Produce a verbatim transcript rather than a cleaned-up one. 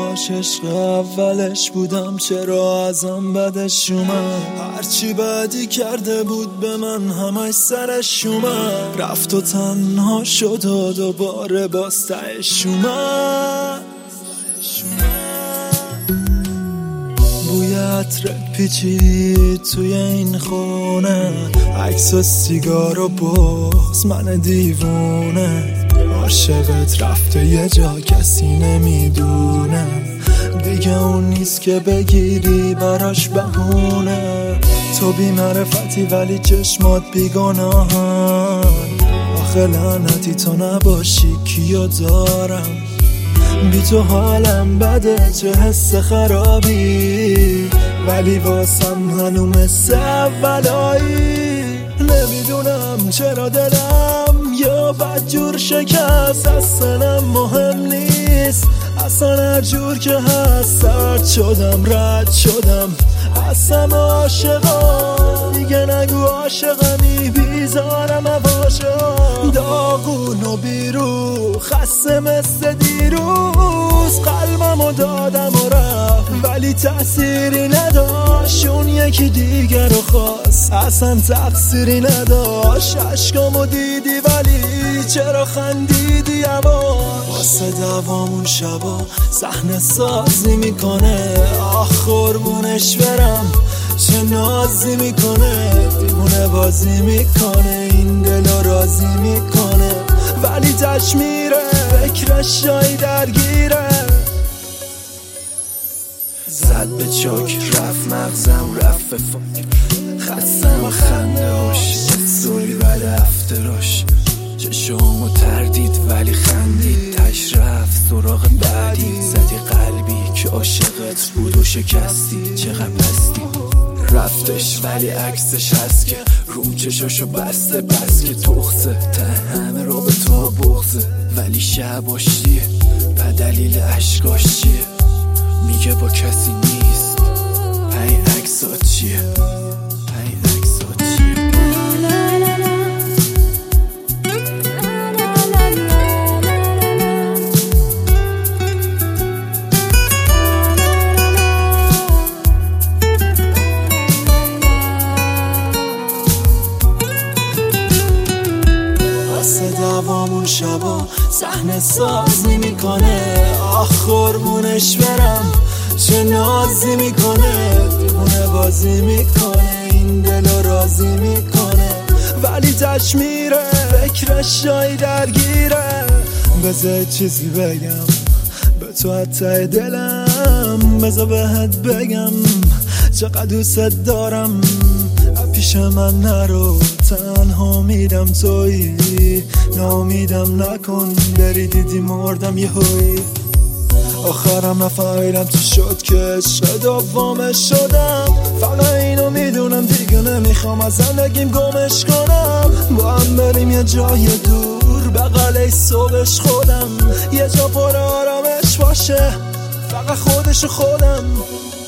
کاش عشق اولش بودم، چرا ازم بدش اومد. هرچی بدی کرده بود به من همش سرش اومد. رفت و تنها شد و دوباره باز تهش اومد. بوی عطر پیچید توی این خونه، عکس و سیگار و بغض من دیوونه. عاشقت رفته یه جا کسی نمیدونه، دیگه اون نیست که بگیری براش بهونه. تو بی معرفتی ولی چشمات بیگناهن، آخه لعنتی تو نباشی کیو دارم. بی تو حالم بده چه حس خرابی، ولی واسم هنو مثل اولایی. نمیدونم چرا دلم یا بدجور شکست، اصلا مهم نیست. اصلا هر جور که هست سرد شدم رد شدم، اصلا عاشقم دیگه نگو عاشقمی، بیزارم عواشم. داغون و بیرو خسته مثل دیروز، قلبمو دادم و رفت ولی تأثیری نداشت. اون یکی دیگر رو خواست اصلا تقصیری نداشت. عشقامو دیدی ولی چرا خندیدی عباش. واسه دوامون شبا صحنه سازی میکنه، آخ قربونش برم چه نازی میکنه. دیوونه بازی میکنه این دلو راضی میکنه، ولی تش میره فکرش جایی درگیره. زد به چاک رفت مغزم رفت به فاک، خستم و خنده هاش سوری بعد افتراش. چشم و تردید ولی خندید، تش رفت سراغ بعدی. زدی قلبی که عاشقت بود و شکستی، چقدر بستی. رفتش ولی عکسش هست که روم چشاشو بسته، بس که تخصه ته همه رو به تو بغزه. ولی شباش چیه به دلیل عشقاش چیه، میگه با کسی نیست. این عکسات چیه این عکسات چیه. واسه دوامون شبا صحنه سازی میکنه، آخ قربونش برم چه نازی میکنه. دیوونه بازی میکنه این دلو راضی میکنه، ولی تش میره فکرش جایی درگیره. بذار چیزی بگم به تو حتی دلم، بذار بهت بگم چقدر دوست دارم. پیش من نرو تنها میدم تویی، نامیدم نکن بری دیدی مردم یه هوی. آخرم نفهمیدم چی شد که عشق دوامش شدم. فقط اینو میدونم دیگه نمیخوام از زندگیم گمش کنم. با هم بریم یه جای دور بغل صبحش خودم، یه جا پر آرامش باشه فقط خودش خودم.